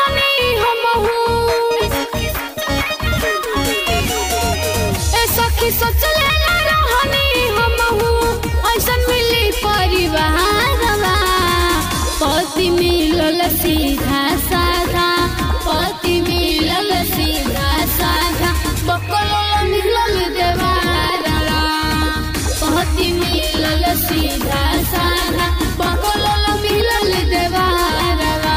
रहनी हमहू ए सखी सोचले ना रहनी हमहू ऐसन मिली परिवारवा पति मिलल सीधा साधा पति मिलल सीधा साधा बकलोल मिलल देवारवा पति मिलल सीधा साधा बकलोल मिलल देवारवा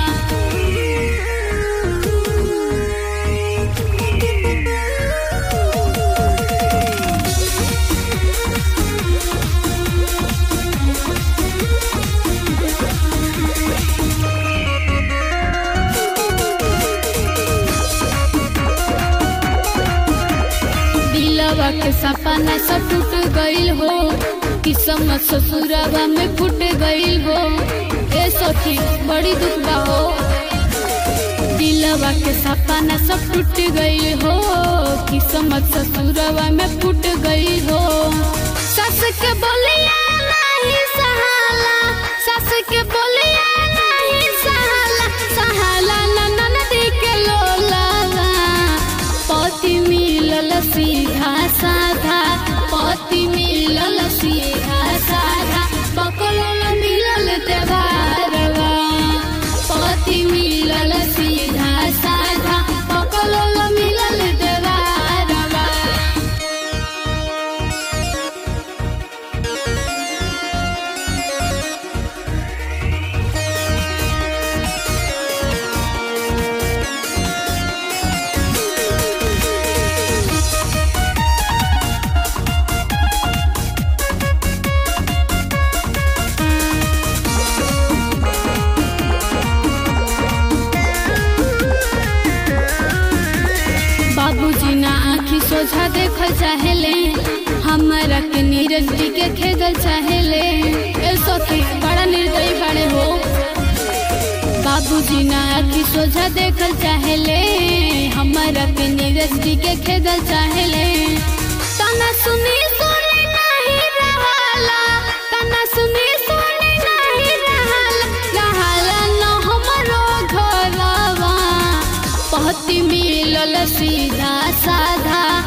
के सपना सब टूट गईल हो किस्मत ससुरवा में फूट गईल हो ए सखी बड़ी दुख बा हो दिलवा के सपना सब टूट गईल हो किस्मत ससुरवा में फूट गईल हो सस के बोलिया नहीं सहाला सस के बोलिया नहीं सहाला सहाला ननदी के लोलावा पति मिलल सीधा साधा पति मिलल सीधा साधा बकलोल मिलल देवारवा पति मिलल सीधा साधा बकलोल मिलल देवारवा बाबूजी ना आँखी सोझा देख चाहेले हमारा के नीरज जी के खेदल चाहेले ए सखी बड़ा निर्दयी बड़े हो बाबूजी ना आँखी सोझा देख चाहेले हमारा के नीरज जी के खेदल चाहेले तना सुनी सुनी नहीं रहाला तना सुनी सुनी नहीं रहाला न हमरो घरवा पति मिलल सीधा साधा